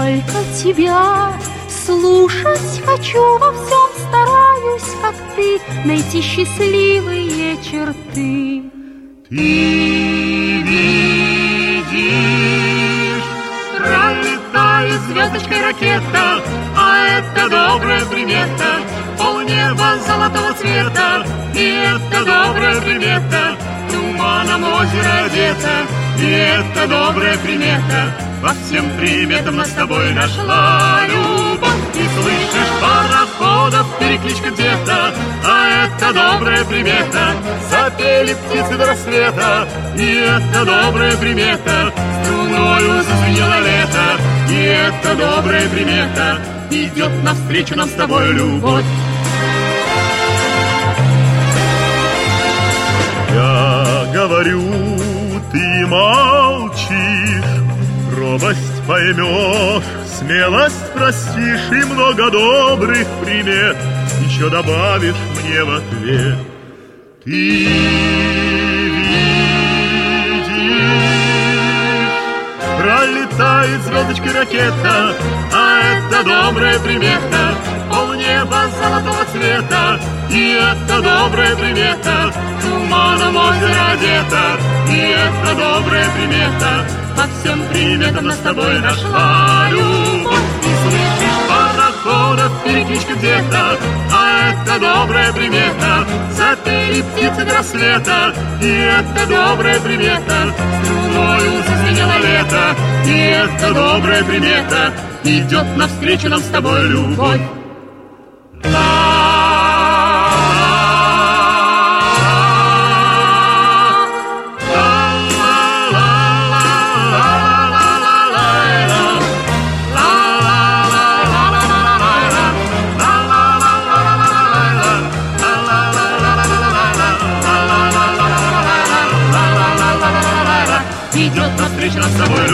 только тебя слушать хочу, во всем стараюсь, как ты, найти счастливые черты. Ты видишь, пролетает звездочкой ракета, а это добрая примета, полнеба золотого цвета, и это добрая примета, туманом озеро одето, и это добрая примета, во всем приметам нас с тобой нашла любовь. И слышишь, пароходов перекличка где-то, а это добрая примета, запели птицы до рассвета, и это добрая примета, струною зазвенело лето, и это добрая примета, идет навстречу нам с тобой любовь. Я говорю, ты молчишь, робость поймешь, смелость простишь и много добрых примет еще добавишь мне в ответ. Ты видишь, пролетает звездочкой ракета, а это добрая примета, полнеба золотого цвета, и это добрая примета, туманом озеро одето, и это добрая примета, по всем приметам нас с тобой нашла любовь. И слышишь, пароходов перекличка где-то, а это добрая примета, запели птицы до рассвета, и это добрая примета, струною зазвенело лето, и это добрая примета, идет навстречу нам с тобой любовь. Идет навстречу нам с тобой